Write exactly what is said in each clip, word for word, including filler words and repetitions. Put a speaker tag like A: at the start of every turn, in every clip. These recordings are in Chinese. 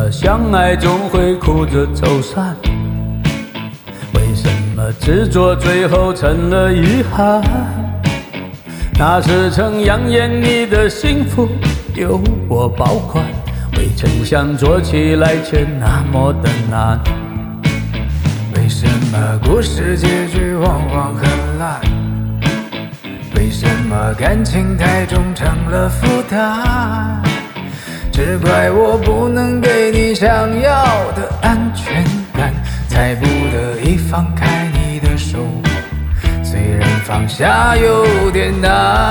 A: 么相爱总会哭着走散？为什么执着最后成了遗憾？那是曾扬言你的幸福由我保管，未曾想做起来却那么的难。
B: 为什么故事结局往往很烂？为什么感情太重成了负担？只怪我不能给你想要的安全感，才不得已放开你的手，虽然放下有点难。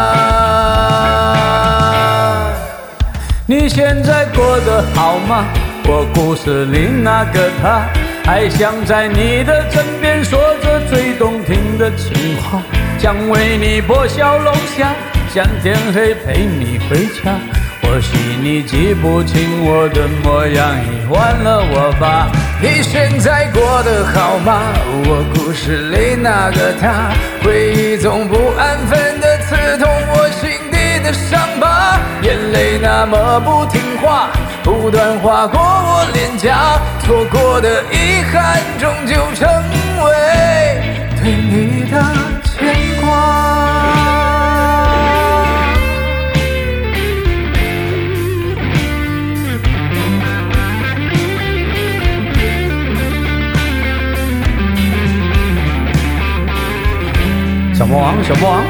A: 你现在过得好吗？我故事里那个他，还想在你的枕边说着最动听的情话，想为你播小龙虾，想天黑陪你回家。或许你记不清我的模样，已忘了我吧。
B: 你现在过得好吗？我故事里那个他，回忆总不安分的刺痛我心底的伤疤，眼泪那么不听话，不断划过我脸颊，错过的遗憾终究成为对你的牵挂。
A: 小魔王，小魔王，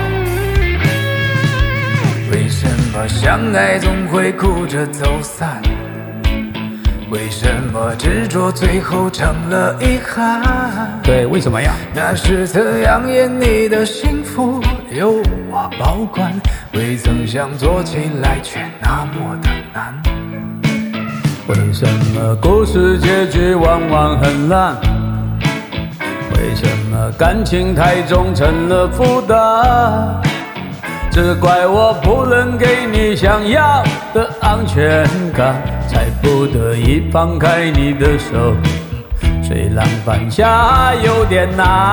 B: 为什么相爱总会哭着走散？为什么执着最后成了遗憾？
A: 对，为什么呀？
B: 那是曾扬言你的幸福由我保管，未曾想做起来却那么的难。
A: 为什么故事结局往往很烂？为什么感情太重成了负担？只怪我不能给你想要的安全感，才不得已放开你的手，虽然放下有点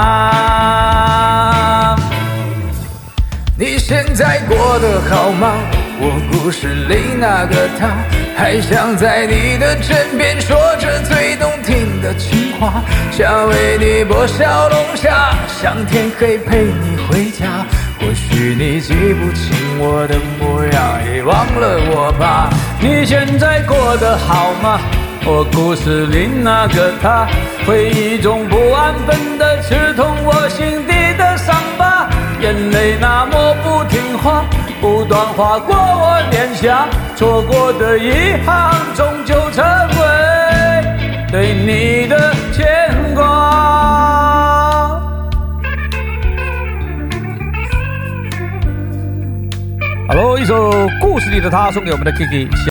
A: 难。
B: 你现在过得好吗？我故事里那个他，还想在你的枕边说着最动听的情话，想为你播小龙虾，想天黑陪你回家。或许你记不清我的模样，已忘了我吧。
A: 你现在过得好吗？我故事里那个他，回忆中不安分的刺痛我心底的伤疤，眼泪那么不听话，不断划过我脸颊，错过的遗憾终究成为对你的牵挂。好喽，一首故事里的他送给我们的 Kiki。